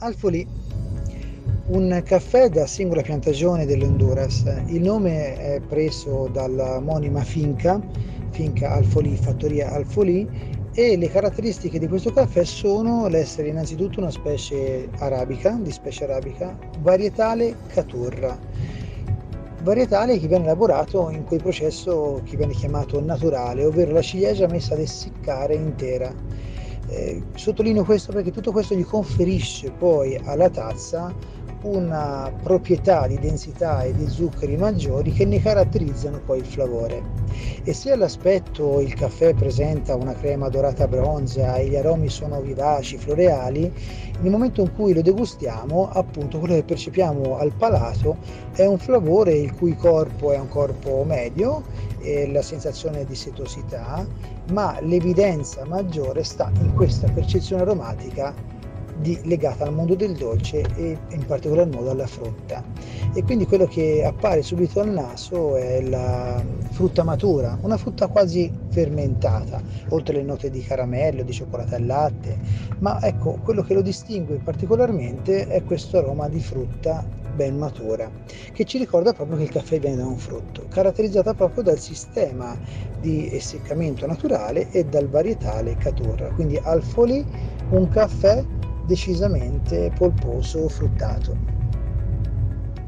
Alfolì, un caffè da singola piantagione dell'Honduras. Il nome è preso dalla omonima finca Alfolì, fattoria Alfolì, e le caratteristiche di questo caffè sono l'essere innanzitutto una specie arabica, di specie arabica, varietale Caturra. Varietale che viene elaborato in quel processo che viene chiamato naturale, ovvero la ciliegia messa ad essiccare intera. Sottolineo questo perché tutto questo gli conferisce poi alla tazza una proprietà di densità e di zuccheri maggiori che ne caratterizzano poi il flavore. E se all'aspetto il caffè presenta una crema dorata bronzea e gli aromi sono vivaci, floreali, nel momento in cui lo degustiamo, appunto quello che percepiamo al palato è un flavore il cui corpo è un corpo medio, e la sensazione di setosità, ma l'evidenza maggiore sta in questa percezione aromatica legata al mondo del dolce e in particolar modo alla frutta. E quindi quello che appare subito al naso è la frutta matura, una frutta quasi fermentata, oltre le note di caramello, di cioccolato al latte, ma ecco, quello che lo distingue particolarmente è questo aroma di frutta ben matura, che ci ricorda proprio che il caffè viene da un frutto, caratterizzata proprio dal sistema di essiccamento naturale e dal varietale Caturra. Quindi Alfolì, un caffè decisamente polposo, fruttato.